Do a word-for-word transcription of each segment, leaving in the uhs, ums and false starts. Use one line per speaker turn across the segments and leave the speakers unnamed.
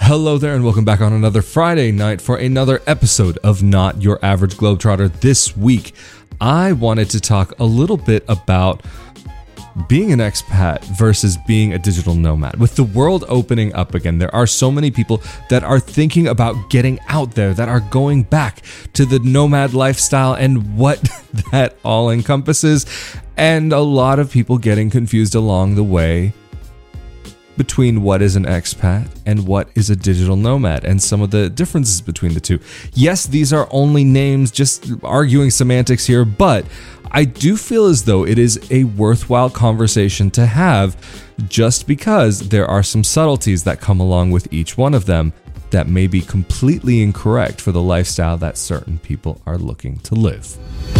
Hello there and welcome back on another Friday night for another episode of Not Your Average Globetrotter. This week, I wanted to talk a little bit about being an expat versus being a digital nomad. With the world opening up again, there are so many people that are thinking about getting out there, that are going back to the nomad lifestyle and what that all encompasses, and a lot of people getting confused along the way between what is an expat and what is a digital nomad and some of the differences between the two. Yes, these are only names, just arguing semantics here, but I do feel as though it is a worthwhile conversation to have just because there are some subtleties that come along with each one of them that may be completely incorrect for the lifestyle that certain people are looking to live.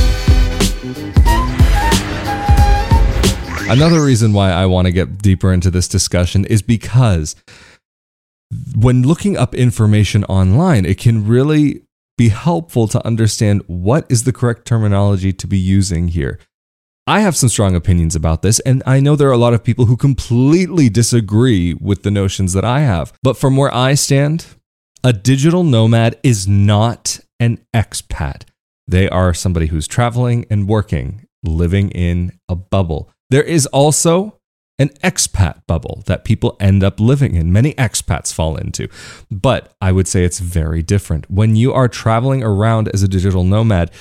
Another reason why I want to get deeper into this discussion is because when looking up information online, it can really be helpful to understand what is the correct terminology to be using here. I have some strong opinions about this, and I know there are a lot of people who completely disagree with the notions that I have. But from where I stand, a digital nomad is not an expat. They are somebody who's traveling and working, living in a bubble. There is also an expat bubble that people end up living in. Many expats fall into, but I would say it's very different. When you are traveling around as a digital nomad,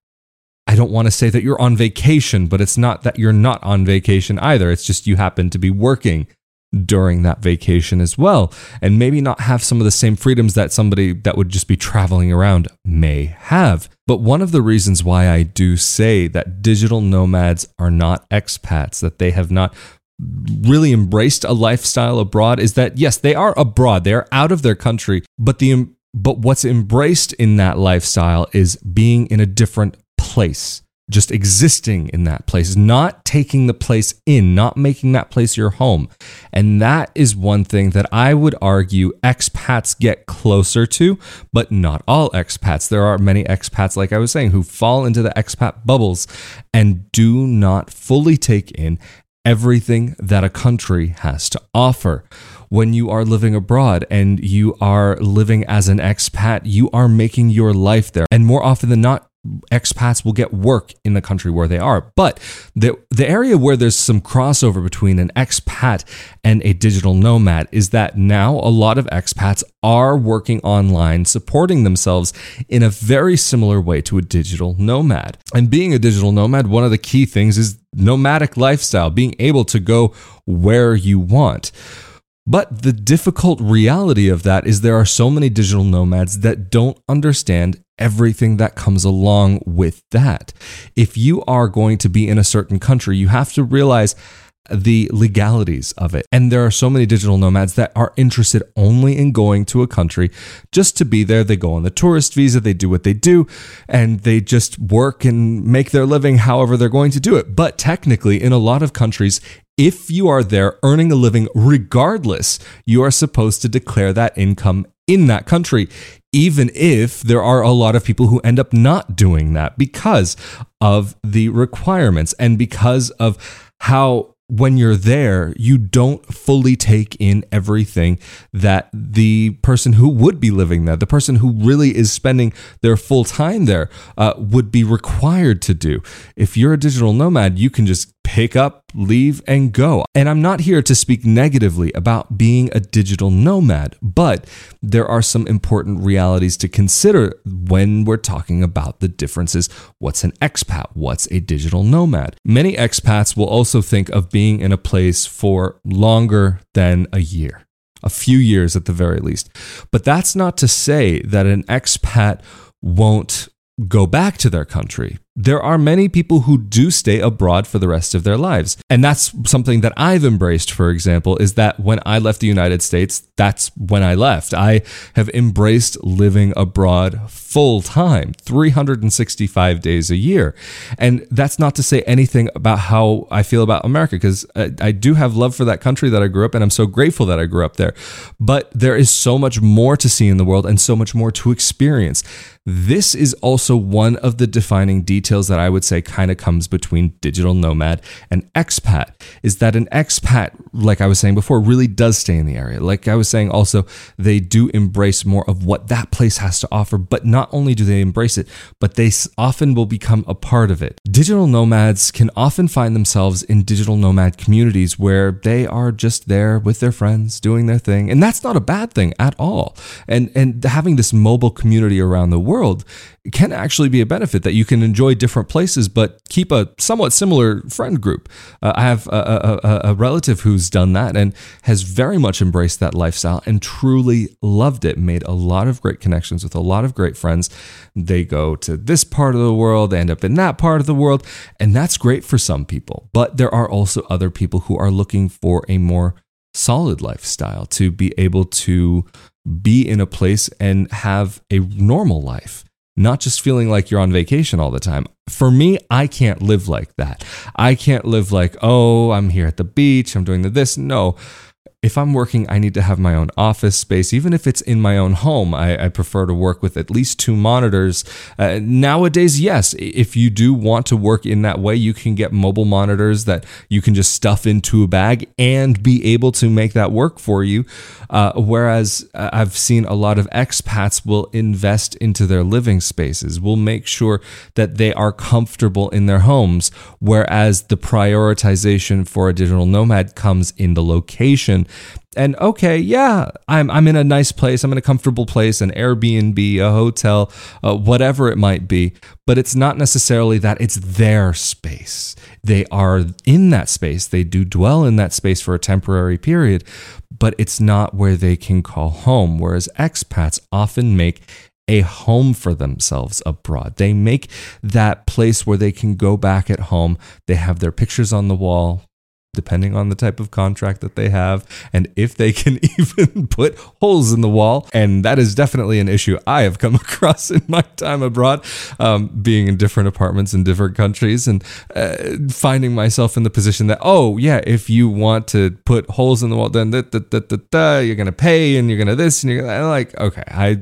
I don't want to say that you're on vacation, but it's not that you're not on vacation either. It's just you happen to be working during that vacation as well, and maybe not have some of the same freedoms that somebody that would just be traveling around may have. But one of the reasons why I do say that digital nomads are not expats, that they have not really embraced a lifestyle abroad, is that yes, they are abroad, they are out of their country, but the but what's embraced in that lifestyle is being in a different place. Just existing in that place, not taking the place in, not making that place your home. And that is one thing that I would argue expats get closer to, but not all expats. There are many expats, like I was saying, who fall into the expat bubbles and do not fully take in everything that a country has to offer. When you are living abroad and you are living as an expat, you are making your life there. And more often than not, expats will get work in the country where they are. But the the area where there's some crossover between an expat and a digital nomad is that now a lot of expats are working online, supporting themselves in a very similar way to a digital nomad. And being a digital nomad, one of the key things is nomadic lifestyle, being able to go where you want. But the difficult reality of that is there are so many digital nomads that don't understand everything that comes along with that. If you are going to be in a certain country, you have to realize the legalities of it. And there are so many digital nomads that are interested only in going to a country just to be there. They go on the tourist visa, they do what they do, and they just work and make their living however they're going to do it. But technically, in a lot of countries, if you are there earning a living regardless, you are supposed to declare that income in that country, even if there are a lot of people who end up not doing that because of the requirements and because of how when you're there, you don't fully take in everything that the person who would be living there, the person who really is spending their full time there, uh, would be required to do. If you're a digital nomad, you can just pick up, leave, and go. And I'm not here to speak negatively about being a digital nomad, but there are some important realities to consider when we're talking about the differences. What's an expat? What's a digital nomad? Many expats will also think of being in a place for longer than a year, a few years at the very least. But that's not to say that an expat won't go back to their country. There are many people who do stay abroad for the rest of their lives. And that's something that I've embraced, for example, is that when I left the United States, that's when I left. I have embraced living abroad full time, three hundred sixty-five days a year. And that's not to say anything about how I feel about America, because I, I do have love for that country that I grew up in. I'm so grateful that I grew up there. But there is so much more to see in the world and so much more to experience. This is also one of the defining details details that I would say kind of comes between digital nomad and expat is that an expat, like I was saying before, really does stay in the area. Like I was saying also, they do embrace more of what that place has to offer, but not only do they embrace it, but they often will become a part of it. Digital nomads can often find themselves in digital nomad communities where they are just there with their friends doing their thing. And that's not a bad thing at all. And, and having this mobile community around the world can actually be a benefit, that you can enjoy different places, but keep a somewhat similar friend group. Uh, I have a, a, a relative who's done that and has very much embraced that lifestyle and truly loved it, made a lot of great connections with a lot of great friends. They go to this part of the world, they end up in that part of the world, and that's great for some people. But there are also other people who are looking for a more solid lifestyle, to be able to be in a place and have a normal life, not just feeling like you're on vacation all the time. For me, I can't live like that. I can't live like, oh, I'm here at the beach, I'm doing the this. No. If I'm working, I need to have my own office space. Even if it's in my own home, I, I prefer to work with at least two monitors. Uh, nowadays, yes, if you do want to work in that way, you can get mobile monitors that you can just stuff into a bag and be able to make that work for you. Uh, whereas uh, I've seen a lot of expats will invest into their living spaces, will make sure that they are comfortable in their homes, whereas the prioritization for a digital nomad comes in the location. And okay, yeah, I'm I'm in a nice place, I'm in a comfortable place, an Airbnb, a hotel, uh, whatever it might be, but it's not necessarily that it's their space. They are in that space, they do dwell in that space for a temporary period, but it's not where they can call home, whereas expats often make a home for themselves abroad. They make that place where they can go back at home. They have their pictures on the wall, depending on the type of contract that they have, and if they can even put holes in the wall. And that is definitely an issue I have come across in my time abroad, um, being in different apartments in different countries, and uh, finding myself in the position that, oh yeah, if you want to put holes in the wall, then da, da, da, da, da, you're going to pay, and you're going to this, and you're gonna, like, okay, I,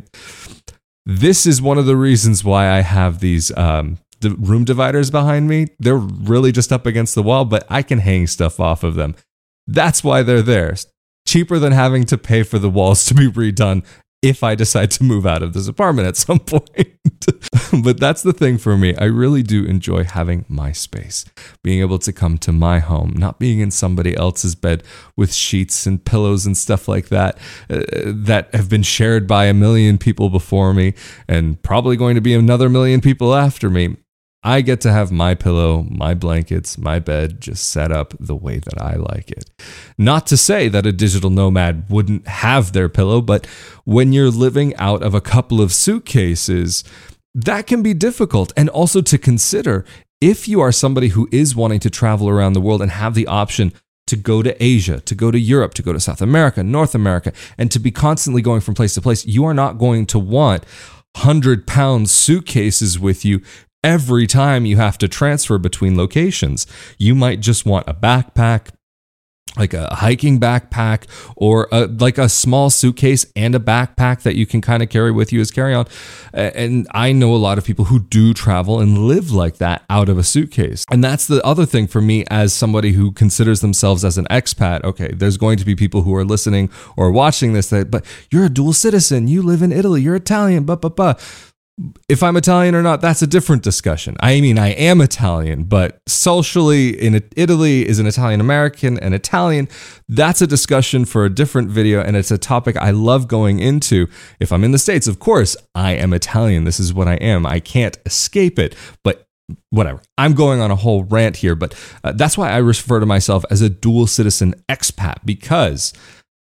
this is one of the reasons why I have these, um, the room dividers behind me. They're really just up against the wall, but I can hang stuff off of them. That's why they're there. Cheaper than having to pay for the walls to be redone if I decide to move out of this apartment at some point. But that's the thing for me. I really do enjoy having my space, being able to come to my home, not being in somebody else's bed with sheets and pillows and stuff like that, uh, that have been shared by a million people before me and probably going to be another million people after me. I get to have my pillow, my blankets, my bed just set up the way that I like it. Not to say that a digital nomad wouldn't have their pillow, but when you're living out of a couple of suitcases, that can be difficult. And also to consider, if you are somebody who is wanting to travel around the world and have the option to go to Asia, to go to Europe, to go to South America, North America, and to be constantly going from place to place, you are not going to want one hundred pound suitcases with you every time you have to transfer between locations. You might just want a backpack, like a hiking backpack, or a, like a small suitcase and a backpack that you can kind of carry with you as carry-on. And I know a lot of people who do travel and live like that out of a suitcase. And that's the other thing for me as somebody who considers themselves as an expat. Okay, there's going to be people who are listening or watching this that, but you're a dual citizen, you live in Italy, you're Italian, blah, blah, blah. If I'm Italian or not, that's a different discussion. I mean, I am Italian, but socially in Italy is an Italian American and Italian. That's a discussion for a different video, and it's a topic I love going into. If I'm in the States, of course, I am Italian. This is what I am. I can't escape it, but whatever. I'm going on a whole rant here, but uh, that's why I refer to myself as a dual citizen expat, because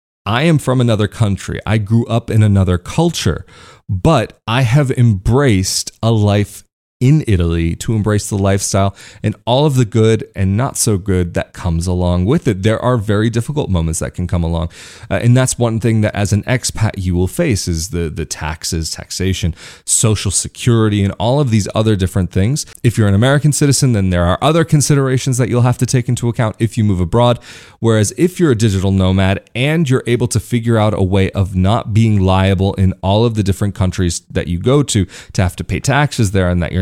I am from another country. I grew up in another culture. But I have embraced a life in Italy, to embrace the lifestyle and all of the good and not so good that comes along with it. There are very difficult moments that can come along. Uh, and that's one thing that as an expat you will face is the, the taxes, taxation, social security, and all of these other different things. If you're an American citizen, then there are other considerations that you'll have to take into account if you move abroad. Whereas if you're a digital nomad and you're able to figure out a way of not being liable in all of the different countries that you go to, to have to pay taxes there, and that you're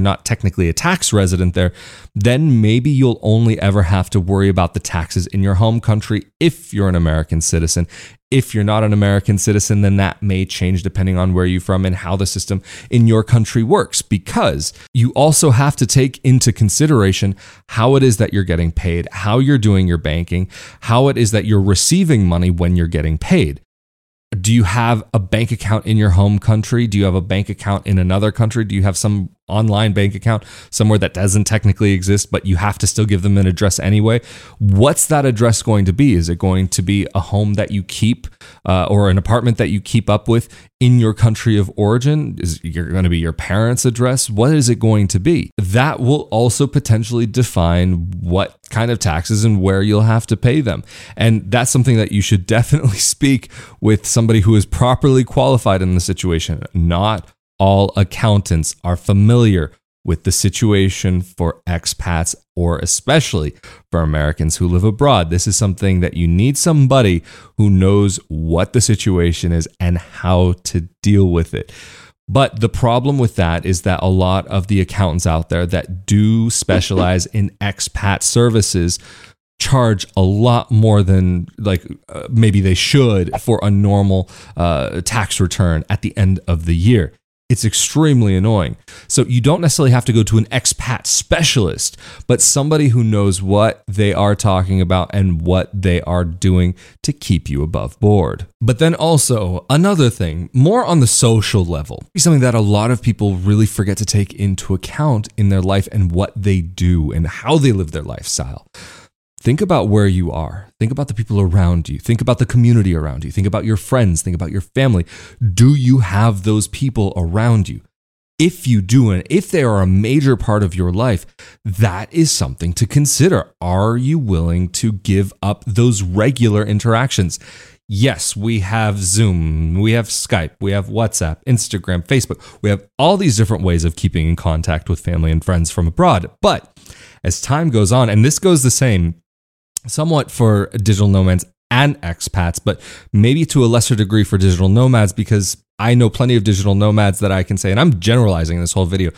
not technically a tax resident there, then maybe you'll only ever have to worry about the taxes in your home country if you're an American citizen. If you're not an American citizen, then that may change depending on where you're from and how the system in your country works, because you also have to take into consideration how it is that you're getting paid, how you're doing your banking, how it is that you're receiving money when you're getting paid. Do you have a bank account in your home country? Do you have a bank account in another country? Do you have some online bank account somewhere that doesn't technically exist, but you have to still give them an address anyway? What's that address going to be? Is it going to be a home that you keep uh, or an apartment that you keep up with in your country of origin? Is it going to be your parents' address? What is it going to be? That will also potentially define what kind of taxes and where you'll have to pay them. And that's something that you should definitely speak with somebody who is properly qualified in the situation. Not all accountants are familiar with the situation for expats, or especially for Americans who live abroad. This is something that you need somebody who knows what the situation is and how to deal with it. But the problem with that is that a lot of the accountants out there that do specialize in expat services charge a lot more than like uh, maybe they should for a normal uh, tax return at the end of the year. It's extremely annoying. So you don't necessarily have to go to an expat specialist, but somebody who knows what they are talking about and what they are doing to keep you above board. But then also another thing, more on the social level, something that a lot of people really forget to take into account in their life and what they do and how they live their lifestyle. Think about where you are. Think about the people around you. Think about the community around you. Think about your friends. Think about your family. Do you have those people around you? If you do, and if they are a major part of your life, that is something to consider. Are you willing to give up those regular interactions? Yes, we have Zoom, we have Skype, we have WhatsApp, Instagram, Facebook. We have all these different ways of keeping in contact with family and friends from abroad. But as time goes on, and this goes the same somewhat for digital nomads and expats, but maybe to a lesser degree for digital nomads, because I know plenty of digital nomads that I can say, and I'm generalizing this whole video,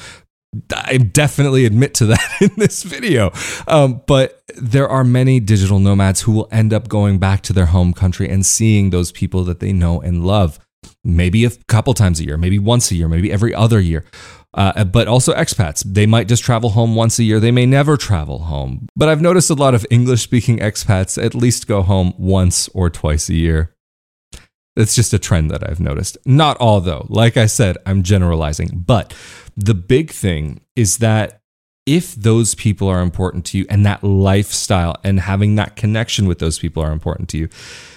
I definitely admit to that in this video. Um, but there are many digital nomads who will end up going back to their home country and seeing those people that they know and love, maybe a couple times a year, maybe once a year, maybe every other year. Uh, but also expats, they might just travel home once a year. They may never travel home. But I've noticed a lot of English-speaking expats at least go home once or twice a year. It's just a trend that I've noticed. Not all, though. Like I said, I'm generalizing. But the big thing is that if those people are important to you and that lifestyle and having that connection with those people are important to you,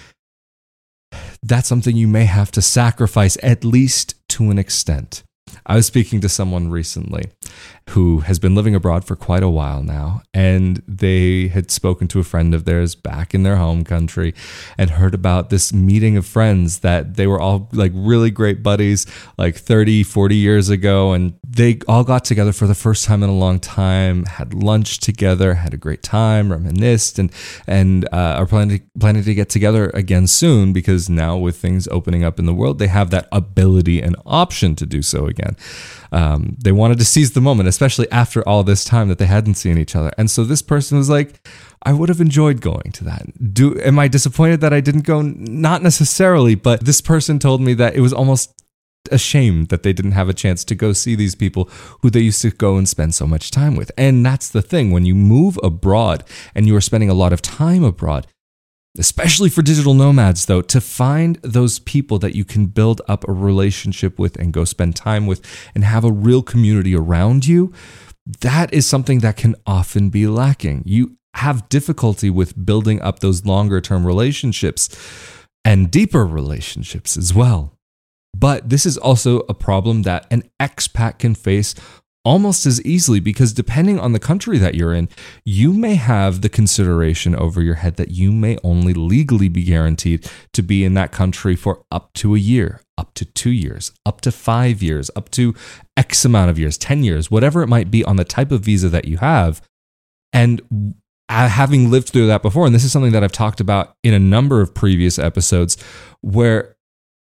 that's something you may have to sacrifice, at least to an extent. I was speaking to someone recently who has been living abroad for quite a while now, and they had spoken to a friend of theirs back in their home country and heard about this meeting of friends that they were all like really great buddies like thirty, forty years ago, and they all got together for the first time in a long time, had lunch together, had a great time, reminisced, and and uh, are planning to, planning to get together again soon, because now with things opening up in the world, they have that ability and option to do so again. Um, they wanted to seize the moment, especially after all this time that they hadn't seen each other. And so this person was like, I would have enjoyed going to that. Do am I disappointed that I didn't go? Not necessarily, but this person told me that it was almost a shame that they didn't have a chance to go see these people who they used to go and spend so much time with. And that's the thing. When you move abroad and you are spending a lot of time abroad, especially for digital nomads, though, to find those people that you can build up a relationship with and go spend time with and have a real community around you, that is something that can often be lacking. You have difficulty with building up those longer term relationships and deeper relationships as well. But this is also a problem that an expat can face almost as easily, because depending on the country that you're in, you may have the consideration over your head that you may only legally be guaranteed to be in that country for up to a year, up to two years, up to five years, up to X amount of years, ten years, whatever it might be on the type of visa that you have. And having lived through that before, and this is something that I've talked about in a number of previous episodes, where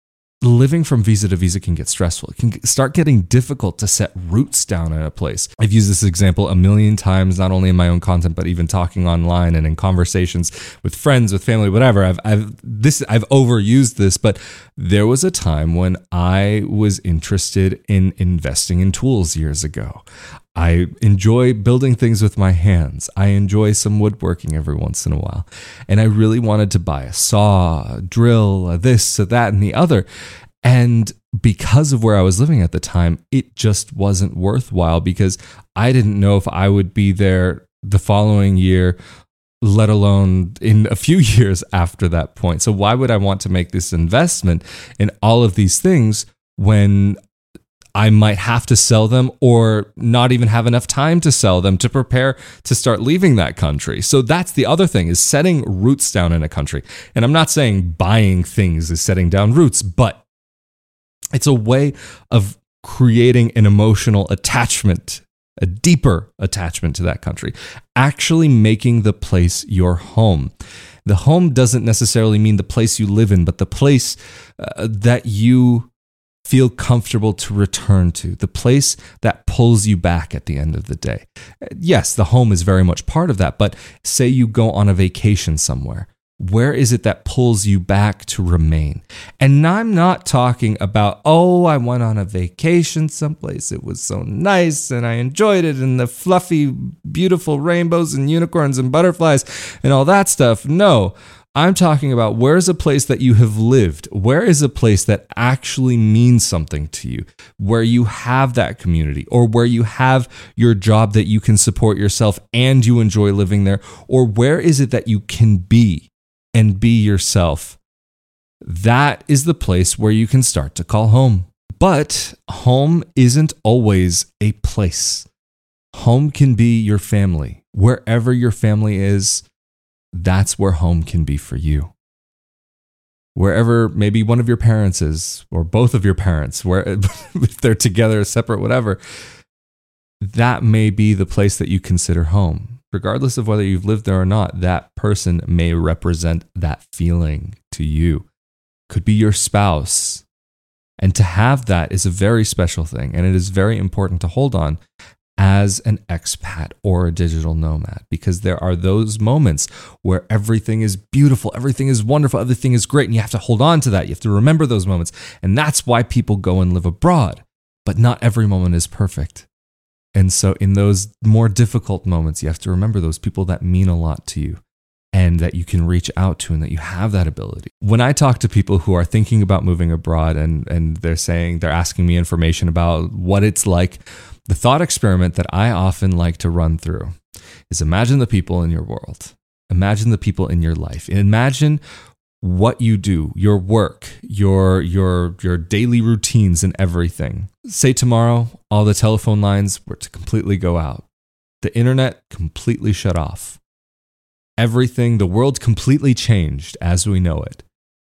living from visa to visa can get stressful. It can start getting difficult to set roots down in a place. I've used this example a million times, not only in my own content, but even talking online and in conversations with friends, with family, whatever. I've, I've, this, I've overused this, but there was a time when I was interested in investing in tools years ago. I enjoy building things with my hands. I enjoy some woodworking every once in a while. And I really wanted to buy a saw, a drill, a this, a that, and the other. And because of where I was living at the time, it just wasn't worthwhile because I didn't know if I would be there the following year, let alone in a few years after that point. So why would I want to make this investment in all of these things when I might have to sell them or not even have enough time to sell them to prepare to start leaving that country? So that's the other thing, is setting roots down in a country. And I'm not saying buying things is setting down roots, but it's a way of creating an emotional attachment, a deeper attachment to that country, actually making the place your home. The home doesn't necessarily mean the place you live in, but the place uh, that you feel comfortable to return to, the place that pulls you back at the end of the day. Yes, the home is very much part of that, but say you go on a vacation somewhere. Where is it that pulls you back to remain? And I'm not talking about, oh, I went on a vacation someplace, it was so nice and I enjoyed it, and the fluffy, beautiful rainbows and unicorns and butterflies and all that stuff. No. I'm talking about, where is a place that you have lived? Where is a place that actually means something to you? Where you have that community, or where you have your job that you can support yourself and you enjoy living there? Or where is it that you can be and be yourself? That is the place where you can start to call home. But home isn't always a place. Home can be your family. Wherever your family is, that's where home can be for you. Wherever maybe one of your parents is, or both of your parents, where if they're together, separate, whatever, that may be the place that you consider home. Regardless of whether you've lived there or not, that person may represent that feeling to you. Could be your spouse. And to have that is a very special thing, and it is very important to hold on as an expat or a digital nomad, because there are those moments where everything is beautiful, everything is wonderful, everything is great, and you have to hold on to that. You have to remember those moments. And that's why people go and live abroad. But not every moment is perfect. And so in those more difficult moments, you have to remember those people that mean a lot to you and that you can reach out to, and that you have that ability. When I talk to people who are thinking about moving abroad and, and they're saying, they're asking me information about what it's like, the thought experiment that I often like to run through is, imagine the people in your world. Imagine the people in your life. Imagine what you do, your work, your your your daily routines and everything. Say tomorrow, all the telephone lines were to completely go out. The internet completely shut off. Everything, the world completely changed as we know it.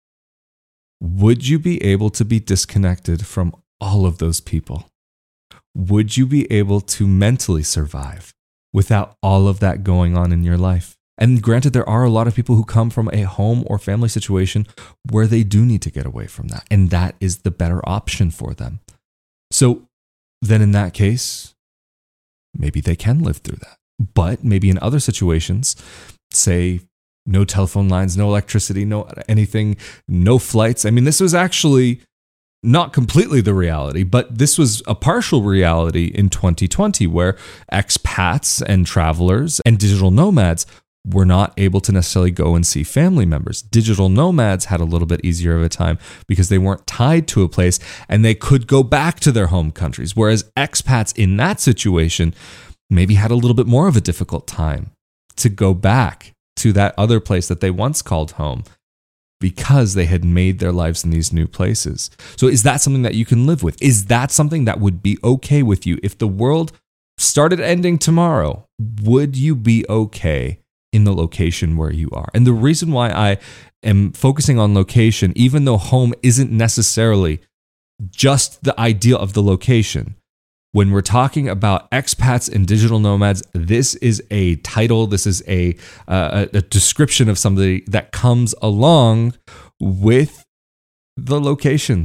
Would you be able to be disconnected from all of those people? Would you be able to mentally survive without all of that going on in your life? And granted, there are a lot of people who come from a home or family situation where they do need to get away from that, and that is the better option for them. So then in that case, maybe they can live through that. But maybe in other situations, say no telephone lines, no electricity, no anything, no flights. I mean, this was actually not completely the reality, but this was a partial reality in twenty twenty, where expats and travelers and digital nomads were not able to necessarily go and see family members. Digital nomads had a little bit easier of a time because they weren't tied to a place and they could go back to their home countries, whereas expats in that situation maybe had a little bit more of a difficult time to go back to that other place that they once called home, because they had made their lives in these new places. So is that something that you can live with? Is that something that would be okay with you? If the world started ending tomorrow, would you be okay in the location where you are? And the reason why I am focusing on location, even though home isn't necessarily just the ideal of the location, when we're talking about expats and digital nomads, this is a title, this is a, uh, a description of somebody that comes along with the location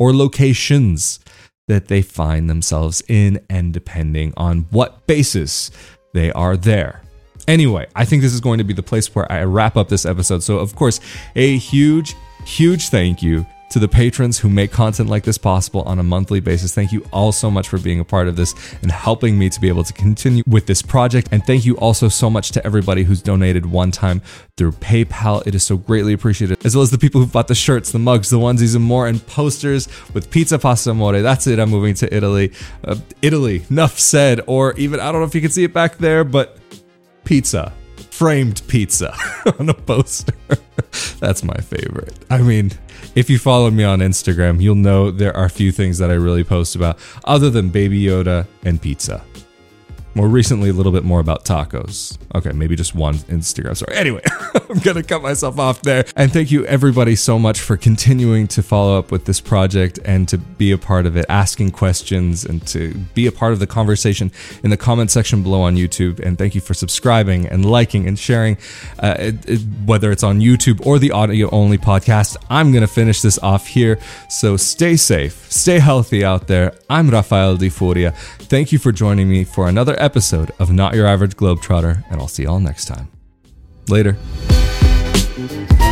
or locations that they find themselves in, and depending on what basis they are there. Anyway, I think this is going to be the place where I wrap up this episode. So, of course, a huge, huge thank you to the patrons who make content like this possible on a monthly basis. Thank you all so much for being a part of this and helping me to be able to continue with this project. And thank you also so much to everybody who's donated one time through PayPal. It is so greatly appreciated. As well as the people who bought the shirts, the mugs, the onesies, and more, and posters with pizza, pasta, amore. That's it. I'm moving to Italy. Uh, Italy, enough said. Or even, I don't know if you can see it back there, but pizza. Framed pizza on a poster. That's my favorite. I mean, if you follow me on Instagram, you'll know there are a few things that I really post about other than Baby Yoda and pizza. More recently, a little bit more about tacos. Okay, maybe just one Instagram story. Anyway, I'm going to cut myself off there. And thank you everybody so much for continuing to follow up with this project and to be a part of it, asking questions and to be a part of the conversation in the comment section below on YouTube. And thank you for subscribing and liking and sharing, uh, it, it, whether it's on YouTube or the audio only podcast. I'm going to finish this off here. So stay safe, stay healthy out there. I'm Rafael Di Furia. Thank you for joining me for another episode of Not Your Average Globetrotter, and I'll see y'all next time. Later.